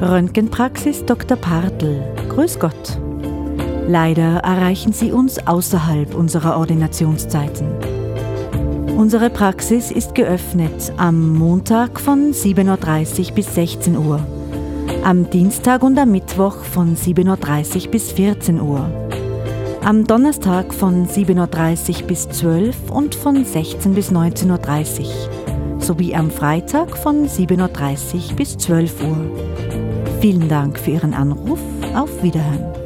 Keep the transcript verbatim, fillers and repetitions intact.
Röntgenpraxis Doktor Partl. Grüß Gott. Leider erreichen Sie uns außerhalb unserer Ordinationszeiten. Unsere Praxis ist geöffnet am Montag von sieben Uhr dreißig bis sechzehn Uhr, am Dienstag und am Mittwoch von sieben Uhr dreißig bis vierzehn Uhr, am Donnerstag von sieben Uhr dreißig bis zwölf und von sechzehn bis neunzehn Uhr dreißig sowie am Freitag von sieben Uhr dreißig bis zwölf Uhr. Vielen Dank für Ihren Anruf. Auf Wiederhören.